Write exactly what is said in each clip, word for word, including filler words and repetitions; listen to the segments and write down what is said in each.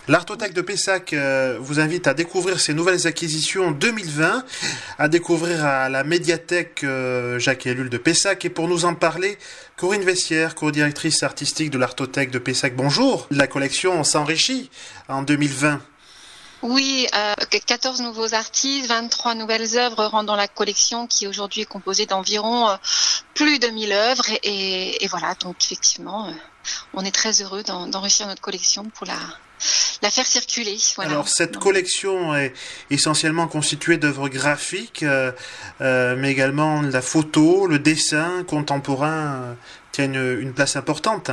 L'Artothèque de Pessac euh, vous invite à découvrir ses nouvelles acquisitions deux mille vingt, à découvrir à la médiathèque euh, Jacques Ellul de Pessac. Et pour nous en parler, Corinne Vessière, co-directrice artistique de l'Artothèque de Pessac. Bonjour. La collection s'enrichit en deux mille vingt. Oui, euh, quatorze nouveaux artistes, vingt-trois nouvelles œuvres rendant la collection qui aujourd'hui est composée d'environ euh, plus de mille œuvres. Et, et, et voilà, donc effectivement, euh, on est très heureux d'en, d'enrichir notre collection pour la, la faire circuler. Voilà. Alors cette collection est essentiellement constituée d'œuvres graphiques, euh, euh, mais également la photo, le dessin contemporain euh, tiennent une, une place importante.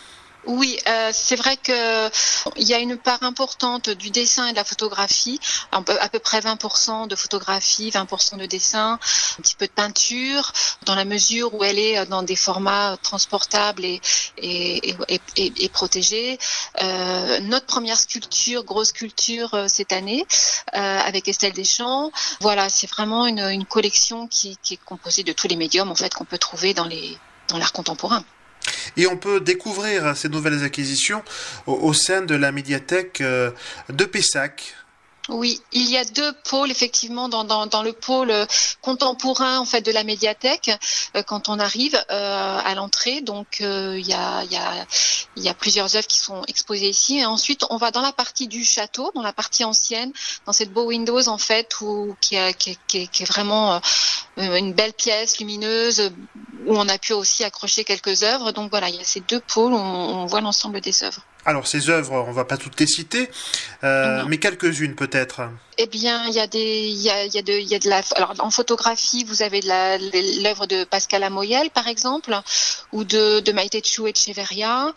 Oui, euh, c'est vrai que il y a une part importante du dessin et de la photographie, à peu, à peu près vingt pour cent de photographie, vingt pour cent de dessin, un petit peu de peinture, dans la mesure où elle est dans des formats transportables et, et, et, et, et protégés. Euh, notre première sculpture, grosse sculpture euh, cette année, euh, avec Estelle Deschamps. Voilà, c'est vraiment une, une collection qui, qui est composée de tous les médiums en fait qu'on peut trouver dans les dans l'art contemporain. Et on peut découvrir ces nouvelles acquisitions au, au sein de la médiathèque de Pessac. Oui, il y a deux pôles effectivement dans, dans, dans le pôle contemporain en fait de la médiathèque euh, quand on arrive euh, à l'entrée. Donc euh, il y a il y a il y a plusieurs œuvres qui sont exposées ici. Et ensuite on va dans la partie du château, dans la partie ancienne, dans cette beau windows en fait où qui est qui est, qui est vraiment euh, une belle pièce lumineuse où on a pu aussi accrocher quelques œuvres. Donc voilà, il y a ces deux pôles où on, on voit l'ensemble des œuvres. Alors ces œuvres, on va pas toutes les citer, euh, mais quelques-unes peut-être. Eh bien, il y a des, il y a, il y a de, il y a de la. Alors, en photographie, vous avez de la, l'œuvre de Pascal Amoyel, par exemple, ou de, de Maite Chou Echeverria,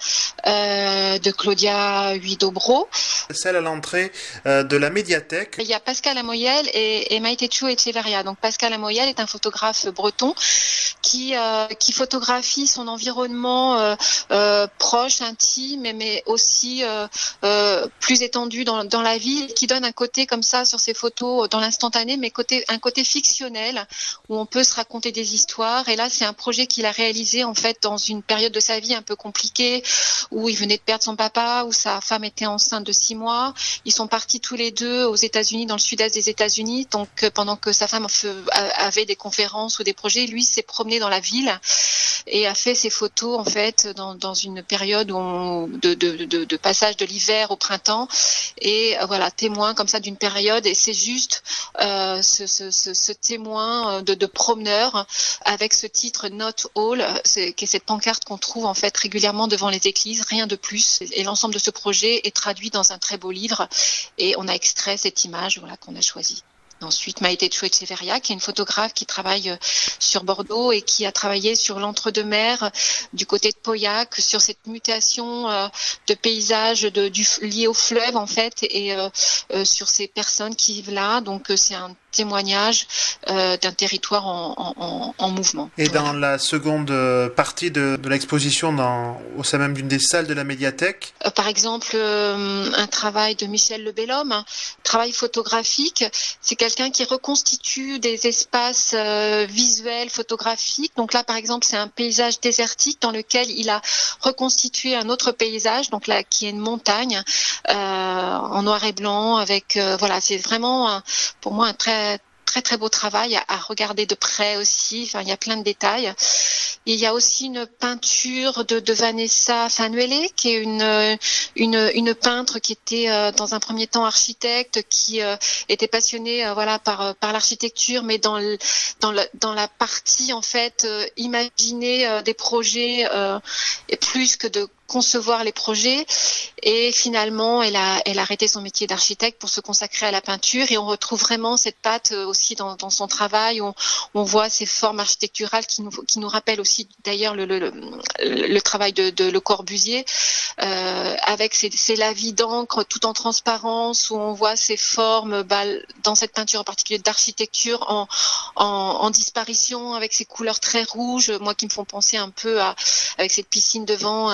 euh, de Claudia Huidobro. Celle à l'entrée euh, de la médiathèque. Il y a Pascal Amoyel et, et Maite Chou Echeverria. Donc, Pascal Amoyel est un photographe breton qui, euh, qui photographie son environnement euh, euh, proche, intime, mais, mais aussi euh, euh, plus étendu dans, dans la ville, qui donne un côté comme ça sur ces photos dans l'instantané, mais côté, un côté fictionnel où on peut se raconter des histoires. Et là, c'est un projet qu'il a réalisé en fait dans une période de sa vie un peu compliquée où il venait de perdre son papa, où sa femme était enceinte de six mois. Ils sont partis tous les deux aux États-Unis, dans le sud-est des États-Unis. Donc, pendant que sa femme avait des conférences ou des projets, lui s'est promené dans la ville et a fait ses photos en fait dans, dans une période où on, de, de, de, de passage de l'hiver au printemps. Et voilà, témoin comme ça d'une période. Et c'est juste euh, ce, ce, ce, ce témoin de, de promeneur avec ce titre Not All, c'est, qui est cette pancarte qu'on trouve en fait régulièrement devant les églises, rien de plus. Et l'ensemble de ce projet est traduit dans un très beau livre. Et on a extrait cette image voilà, qu'on a choisie. Ensuite, Maite Chou Echeverria, qui est une photographe qui travaille sur Bordeaux et qui a travaillé sur l'entre-deux-mers du côté de Pauillac, sur cette mutation euh, de paysage de, du, lié au fleuve en fait, et euh, euh, sur ces personnes qui vivent là. Donc, euh, c'est un témoignage euh, d'un territoire en, en, en mouvement. Et dans voilà. La seconde partie de, de l'exposition, dans, au sein même d'une des salles de la médiathèque, euh, par exemple, euh, un travail de Michel Lebelhomme, un travail photographique, c'est quelqu'un qui reconstitue des espaces euh, visuels, photographiques. Donc là, par exemple, c'est un paysage désertique dans lequel il a reconstitué un autre paysage, donc là, qui est une montagne euh, en noir et blanc. Avec euh, voilà, c'est vraiment un, pour moi un très très très beau travail à, à regarder de près aussi. Enfin, il y a plein de détails. Il y a aussi une peinture de, de Vanessa Fanuele, qui est une une une peintre qui était euh, dans un premier temps architecte, qui euh, était passionnée euh, voilà par par l'architecture, mais dans le, dans le, dans la partie en fait euh, imaginer euh, des projets euh, et plus que de concevoir les projets. Et finalement, elle a, elle a arrêté son métier d'architecte pour se consacrer à la peinture. Et on retrouve vraiment cette patte aussi dans, dans son travail. On, on voit ces formes architecturales qui nous, qui nous rappellent aussi d'ailleurs le, le, le, le travail de, de Le Corbusier, euh, avec ces, ces lavis d'encre tout en transparence, où on voit ces formes, bah, dans cette peinture en particulier d'architecture, en, en, en disparition, avec ces couleurs très rouges, moi qui me font penser un peu à, avec cette piscine devant, à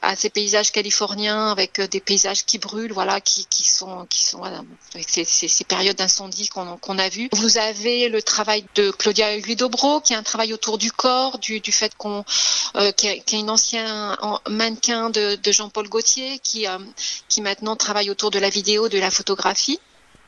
à ces paysages californiens avec des paysages qui brûlent, voilà, qui, qui sont, qui sont voilà, avec ces, ces, ces périodes d'incendie qu'on, qu'on a vues. Vous avez le travail de Claudia Guidobro, qui a un travail autour du corps, du, du fait qu'on, euh, qui, a, qui est une ancienne mannequin de, de Jean-Paul Gaultier, qui, euh, qui maintenant travaille autour de la vidéo, de la photographie,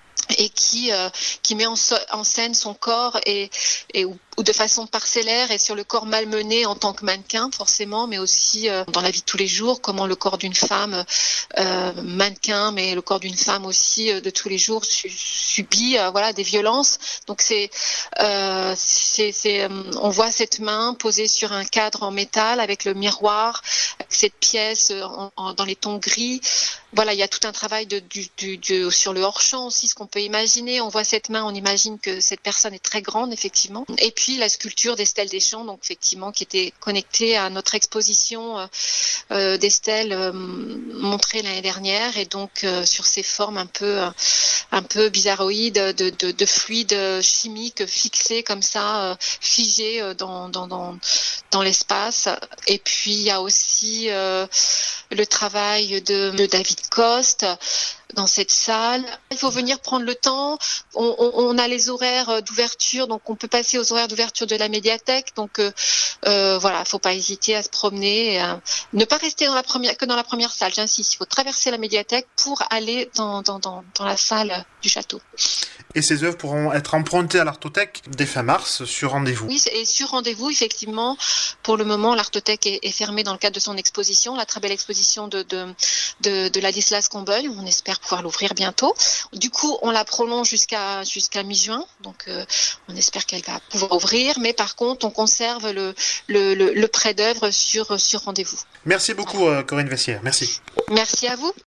et qui euh, qui met en, so- en scène son corps et, et ou, ou de façon parcellaire et sur le corps malmené en tant que mannequin forcément, mais aussi euh, dans la vie de tous les jours, comment le corps d'une femme euh, mannequin, mais le corps d'une femme aussi euh, de tous les jours su- subit euh, voilà des violences. Donc c'est euh, c'est, c'est euh, on voit cette main posée sur un cadre en métal avec le miroir, avec cette pièce en, en, dans les tons gris. Voilà, il y a tout un travail de, du, du, du, sur le hors-champ aussi, ce qu'on peut imaginer. On voit cette main, on imagine que cette personne est très grande, effectivement. Et puis la sculpture d'Estelle Deschamps, donc effectivement, qui était connectée à notre exposition euh, d'Estelle euh, montrée l'année dernière, et donc euh, sur ces formes un peu, euh, un peu bizarroïdes de, de, de fluides chimiques fixés comme ça, euh, figés euh, dans, dans, dans, dans l'espace. Et puis il y a aussi euh, le travail de, de David Coste dans cette salle. Il faut venir prendre le temps. On, on, on a les horaires d'ouverture, donc on peut passer aux horaires d'ouverture de la médiathèque. Donc euh, euh, voilà, faut pas hésiter à se promener, et, euh, ne pas rester dans la première, que dans la première salle. J'insiste, il faut traverser la médiathèque pour aller dans, dans, dans, dans la salle du château. Et ces œuvres pourront être empruntées à l'Artothèque dès fin mars sur rendez-vous. Oui, et sur rendez-vous, effectivement. Pour le moment, l'Artothèque est, est fermée dans le cadre de son exposition, la très belle exposition de, de, de, de Ladislas Combeuil. On espère pouvoir l'ouvrir bientôt. Du coup, on la prolonge jusqu'à, jusqu'à mi-juin. Donc, euh, on espère qu'elle va pouvoir ouvrir. Mais par contre, on conserve le, le, le, le prêt d'œuvre sur, sur rendez-vous. Merci beaucoup, voilà. Corinne Vessière. Merci. Merci à vous.